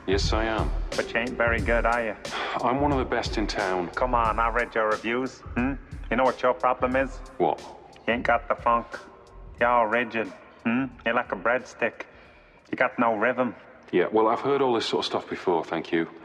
Yes, I am. But you ain't very good, are you? I'm one of the best in town. Come on, I read your reviews. You know what your problem is? What? You ain't got the funk. You're all rigid. You're like a breadstick. You got no rhythm. Yeah, well, I've heard all this sort of stuff before, thank you.